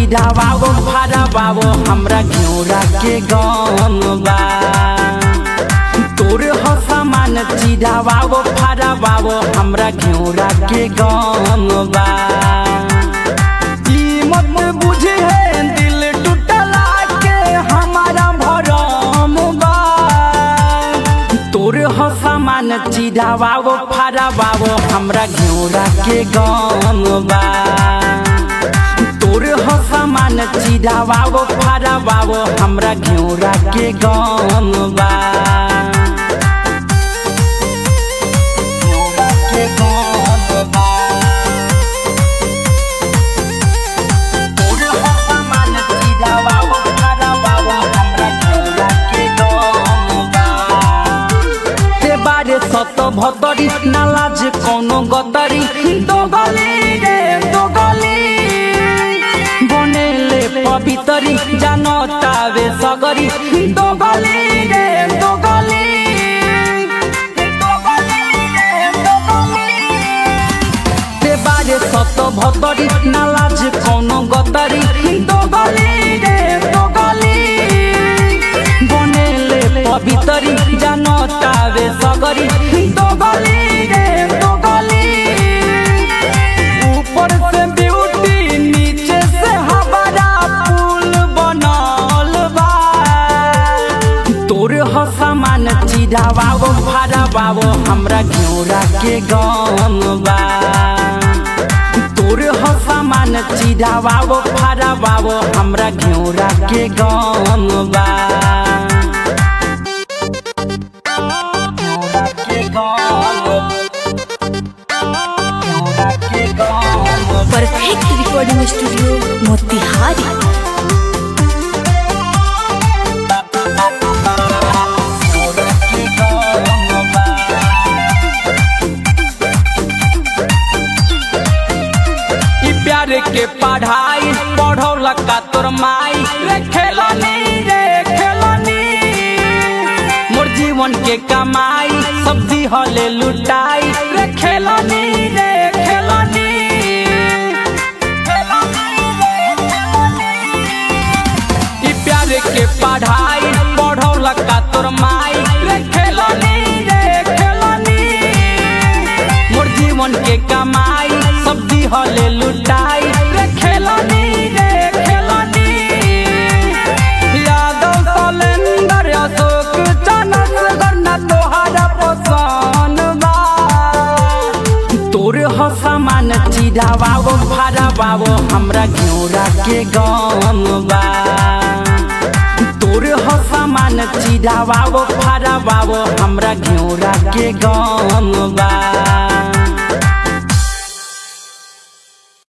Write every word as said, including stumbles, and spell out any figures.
चिढ़ावाओ फरावाओ हमरा घिउरा के गम बा। तोर हो सामान चिढ़ावाओ फरावाओ हमरा घिउरा के गम बा। ई मत बुझे है दिल टूटला के हमारा भरम बा। तोर हो सामान चिढ़ावाओ फरावाओ हमरा घिउरा के गम बा। तोर हो सामान चिढ़ावाओ फरावाओ हमरा घिउरा के गम बा। सत भतरी नालाज कोनो गतरी दो गली रे दो गली बनेले पवितरी जानतावे सगरी दो गली रे दो गली ते बारे सत भतरी नालाज कोनो गतरी दो गली रे दो गली बनेले पवितरी जानतावे सगरी दो गली रे दो गली। ऊपर से ब्यूटी नीचे से हमारा पुल बनल बा। तोर हो सामान चिढ़ावाओ फरावाओ हमरा घिउरा के गम बा। तोर हो सामान चिढ़ावाओ फरावाओ हमरा घिउरा के गम बा। Perfect recording studio Motihari. प्यार के पढ़ाई पढ़ौला का तोर माई रे खेलनी रे खेलनी मोर जीवन के कमाई सब्जी हले लुटाई रे खेलनी रे खेलनी ई प्यार के पढ़ाई पढ़ौला का तोर माई रे खेलनी रे खेलनी मोर जीवन के कमाई सब्जी हले लुटाई रे खेलनी रे खेलनी। यादव सलेंदर अशोक चनस गन्ना तोहारा पसंद बा। तोर हो सामान चिढ़ावाओ फरावाओ हमरा घिउरा के गम बा। तोर हो सामान चिढ़ावाओ फरावाओ हमरा घिउरा के गम बा।